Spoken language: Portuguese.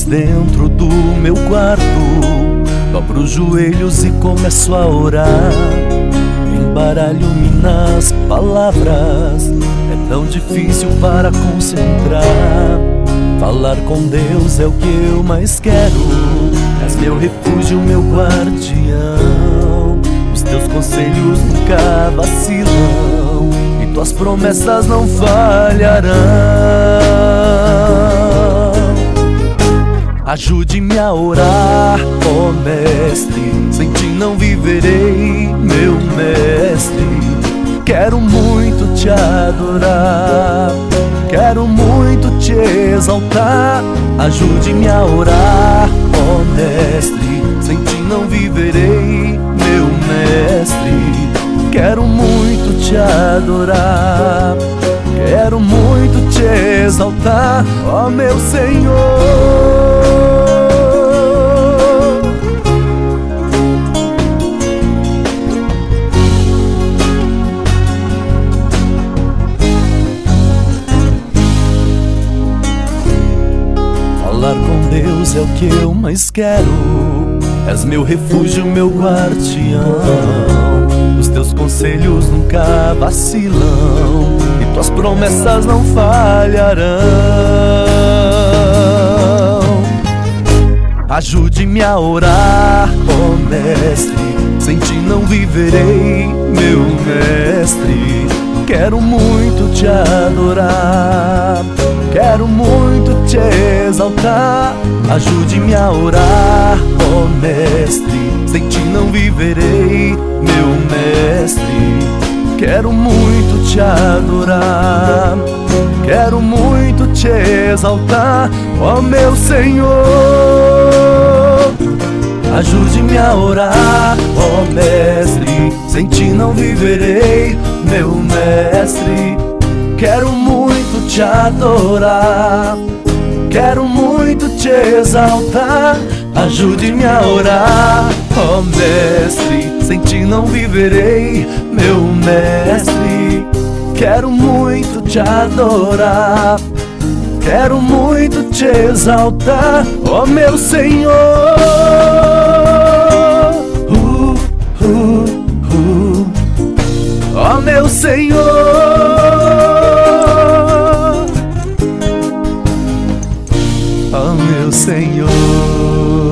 dentro do meu quarto, dobro os joelhos e começo a orar. Embaralho-me nas palavras, é tão difícil para concentrar. Falar com Deus é o que eu mais quero. És meu refúgio, meu guardião. Os teus conselhos nunca vacilam e tuas promessas não falharão. Ajude-me a orar, ó mestre, sem ti não viverei, meu mestre. Quero muito te adorar, quero muito te exaltar. Ajude-me a orar, ó mestre, sem ti não viverei, meu mestre. Quero muito te adorar, quero muito te exaltar, ó meu Senhor. Falar com Deus é o que eu mais quero. És meu refúgio, meu guardião. Os teus conselhos nunca vacilam e tuas promessas não falharão. Ajude-me a orar, ó mestre, sem ti não viverei, meu mestre. Quero muito te adorar, quero muito te exaltar. Ajude-me a orar, ó mestre, sem ti não viverei, meu mestre. Quero muito te adorar, quero muito te exaltar, ó meu Senhor. Ajude-me a orar, ó mestre, sem ti não viverei, meu mestre. Quero muito te adorar, quero muito te exaltar. Ajude-me a orar, ó mestre, sem ti não viverei, meu mestre. Quero muito te adorar, quero muito te exaltar, ó meu Senhor. Ó meu Senhor. Ó meu Senhor.